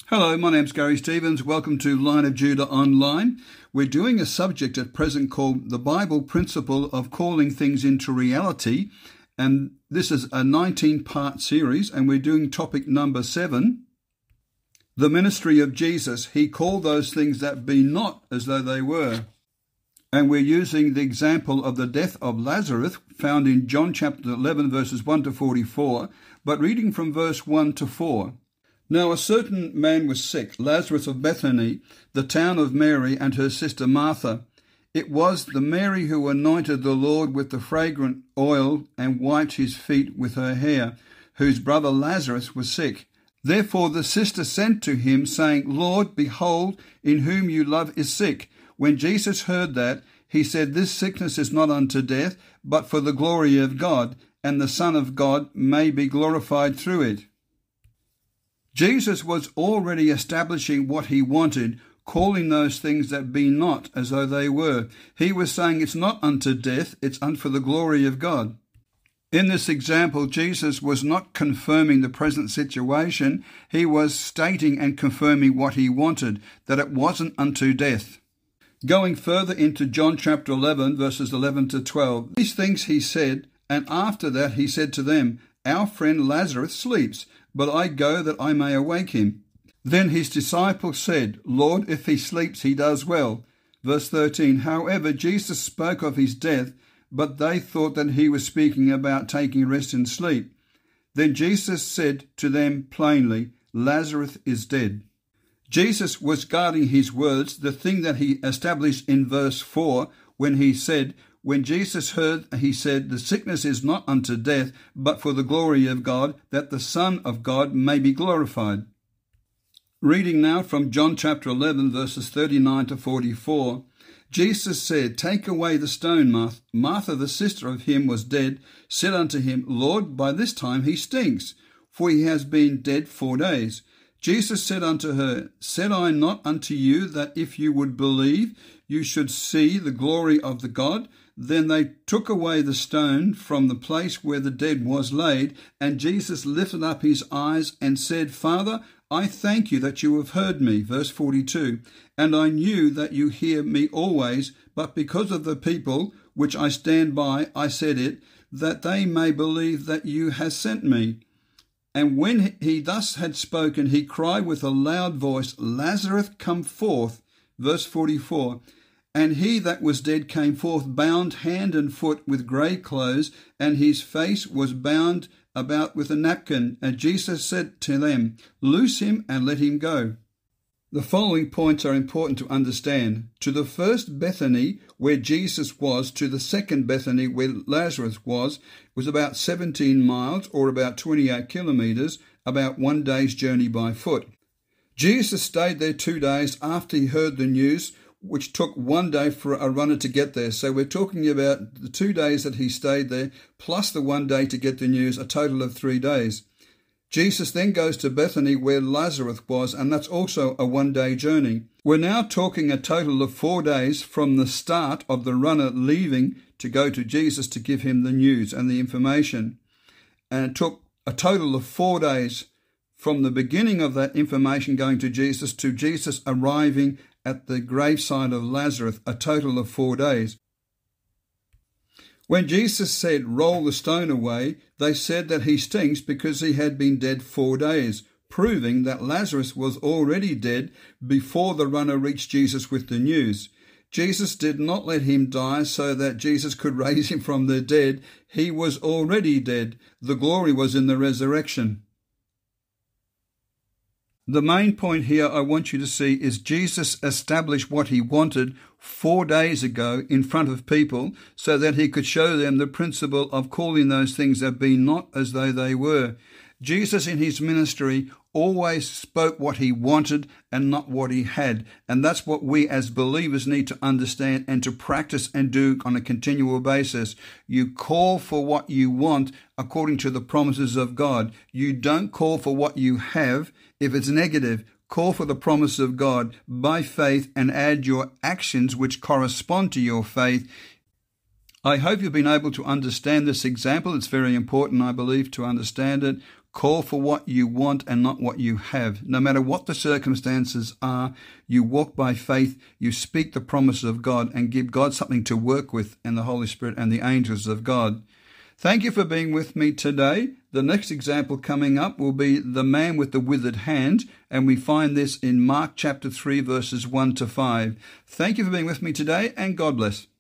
Hello, my name's Gary Stevens. Welcome to Line of Judah Online. We're doing a subject at present called the Bible Principle of Calling Things into Reality. And this is a 19-part series, and we're doing topic number 7. The ministry of Jesus. He called those things that be not as though they were. And we're using the example of the death of Lazarus, found in John chapter 11, verses 1 to 44, but reading from verse 1 to 4. Now a certain man was sick, Lazarus of Bethany, the town of Mary and her sister Martha. It was the Mary who anointed the Lord with the fragrant oil and wiped his feet with her hair, whose brother Lazarus was sick. Therefore the sister sent to him, saying, Lord, behold, in whom you love is sick. When Jesus heard that, he said, This sickness is not unto death, but for the glory of God, and the Son of God may be glorified through it. Jesus was already establishing what he wanted, calling those things that be not as though they were. He was saying it's not unto death, it's unto the glory of God. In this example, Jesus was not confirming the present situation. He was stating and confirming what he wanted, that it wasn't unto death. Going further into John chapter 11, verses 11 to 12, these things he said, and after that he said to them, Our friend Lazarus sleeps, but I go that I may awake him. Then his disciples said, Lord, if he sleeps, he does well. Verse 13, However, Jesus spoke of his death, but they thought that he was speaking about taking rest and sleep. Then Jesus said to them plainly, Lazarus is dead. Jesus was guarding his words, the thing that he established in verse 4, when he said, When Jesus heard, he said, The sickness is not unto death, but for the glory of God, that the Son of God may be glorified. Reading now from John chapter 11, verses 39 to 44, Jesus said, Take away the stone, Martha. Martha, the sister of him, was dead, said unto him, Lord, by this time he stinks, for he has been dead 4 days. Jesus said unto her, Said I not unto you that if you would believe, you should see the glory of the God? Then they took away the stone from the place where the dead was laid, and Jesus lifted up his eyes and said, Father, I thank you that you have heard me. Verse 42, And I knew that you hear me always, but because of the people which I stand by, I said it, that they may believe that you have sent me. And when he thus had spoken, he cried with a loud voice, Lazarus, come forth. Verse 44, And he that was dead came forth, bound hand and foot with grey clothes, and his face was bound about with a napkin. And Jesus said to them, Loose him and let him go. The following points are important to understand. To the first Bethany, where Jesus was, to the second Bethany, where Lazarus was about 17 miles, or about 28 kilometres, about 1 day's journey by foot. Jesus stayed there 2 days after he heard the news, which took 1 day for a runner to get there. So we're talking about the 2 days that he stayed there, plus the 1 day to get the news, a total of 3 days. Jesus then goes to Bethany where Lazarus was, and that's also a 1-day journey. We're now talking a total of 4 days from the start of the runner leaving to go to Jesus to give him the news and the information. And it took a total of 4 days from the beginning of that information going to Jesus arriving at the graveside of Lazarus, a total of 4 days. When Jesus said, Roll the stone away, they said that he stinks because he had been dead 4 days, proving that Lazarus was already dead before the runner reached Jesus with the news. Jesus did not let him die so that Jesus could raise him from the dead. He was already dead. The glory was in the resurrection. The main point here I want you to see is Jesus established what he wanted 4 days ago in front of people so that he could show them the principle of calling those things that be not as though they were. Jesus in his ministry always spoke what he wanted and not what he had. And that's what we as believers need to understand and to practice and do on a continual basis. You call for what you want according to the promises of God. You don't call for what you have. If it's negative, call for the promise of God by faith and add your actions which correspond to your faith. I hope you've been able to understand this example. It's very important, I believe, to understand it. Call for what you want and not what you have. No matter what the circumstances are, you walk by faith, you speak the promises of God and give God something to work with, and the Holy Spirit and the angels of God. Thank you for being with me today. The next example coming up will be the man with the withered hand, and we find this in Mark chapter 3, verses 1 to 5. Thank you for being with me today, and God bless.